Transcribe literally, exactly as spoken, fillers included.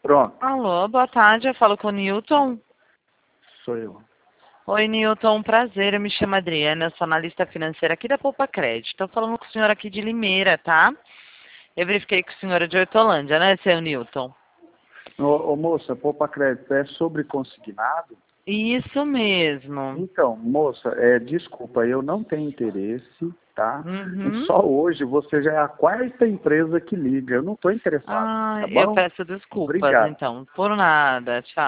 Pronto, Alô, boa tarde, eu falo com o Newton. sou eu. Oi, Newton, prazer, eu me chamo Adriana, eu sou analista financeira aqui da Poupa Crédito. Estou falando com o senhor aqui de Limeira, tá? Eu verifiquei que o senhor é de Hortolândia, né, seu Newton? Ô, ô moça, poupa crédito é sobre consignado? Isso mesmo. Então, moça, é, desculpa, eu não tenho interesse, tá? Uhum. Só hoje você já é a quarta empresa que liga. Eu não estou interessado, Ah, tá eu bom? peço desculpas, Obrigado. então. Por nada, tchau.